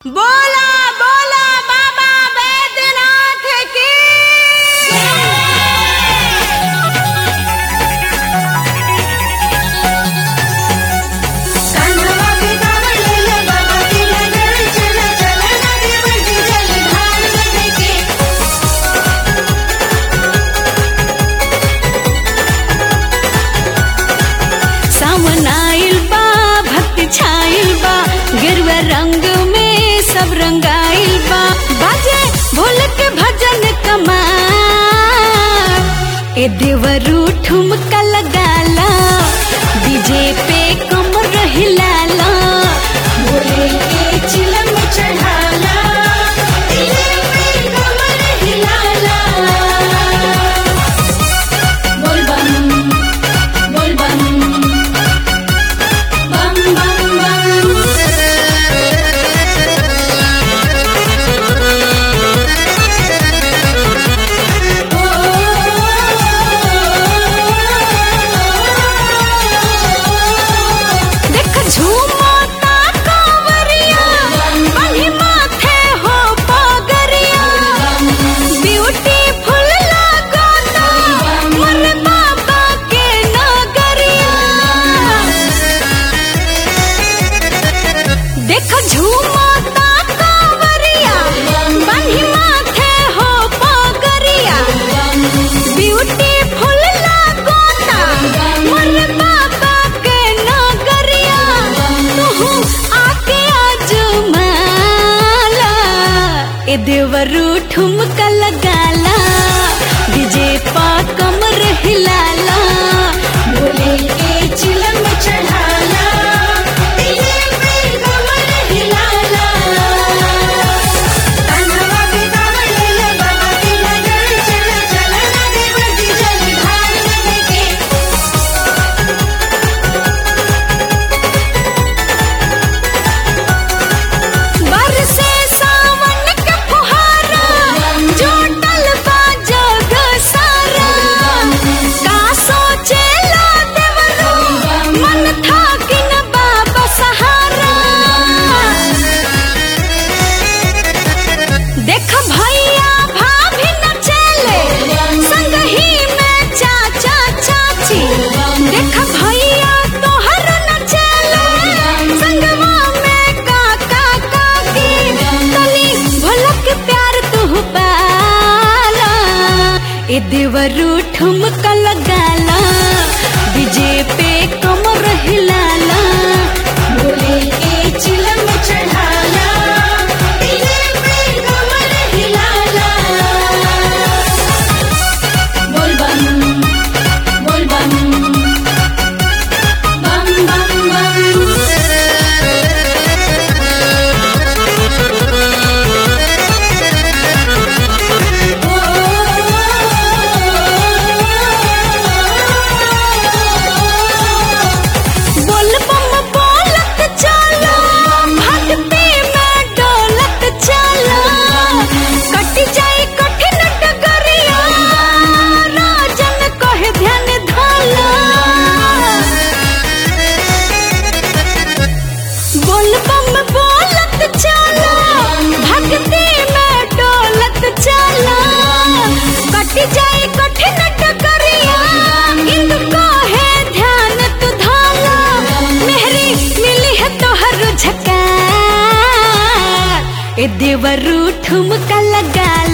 बोला बोला बाबा बैद्यनाथ की। कान्हा के कांवर लेले बाबा की नगर, चला चला नदी बड़ी जल ढाल के। सावन आइल बा, भक्ति छाइल बा, गेरुआ रंग में सब रंगाइल बा। बाजे भोल के भजन कमाल, ए देवरू ठुमका लगाला, डीजे पे कमर हिलाला, भोले के चिलम चढ़ाला, डीजे पे कमर हिलाला। बोल बम बोल बम बम बम बम। देख झूमता कांवरिया, बन्ही माथे हो पगरिया, ब्यूटीफुल लागता मोर बाबा के नगरिया। देख झूमता कांवरिया, बन्ही माथे हो पगरिया, ब्यूटीफुल लागता मोर बाबा के नगरिया। तू आके आजमाला, ए देवरू ठुमका लगाला, डीजे पा कमर हिलाला, भोले के चिलम चढ़ाला, डीजे पे कमर हिलाला। कान्हा के कांवर लेले बाबा की नगर, चला चला नदी बड़ी जल ढाल के। बरसे सावन के फुहारा, जुटल बा जग सारा। का सोचेला देवरू, मन थाकिन बाबा सहारा। देख भैया भाभी नचेले, संगही में चाचा चाची। देख भैया तोहर नचेले, संगवा में काका काकी। तनी भोलक प्यार तू पाला, ए देवरू ठुमका लगाला, डीजे पे कमर हिलाला, भोले के चिलम चढ़ाला, डीजे पे कमर हिलाला। बोल बम बोल बम बम बम बम। बोल बम बोलत चला, भक्ति में डोलत चला, कट जाई कठिन डगरिया, राजन कहे ध्यान धाला। बोल बम बोलत चला, भक्ति में डोलत चला, कट जाई कठिन डगरिया, इंद कहे ध्यान तू धाला। मेहरी मिली है तोहर झकार, ए देवरू ठुमका लगाला।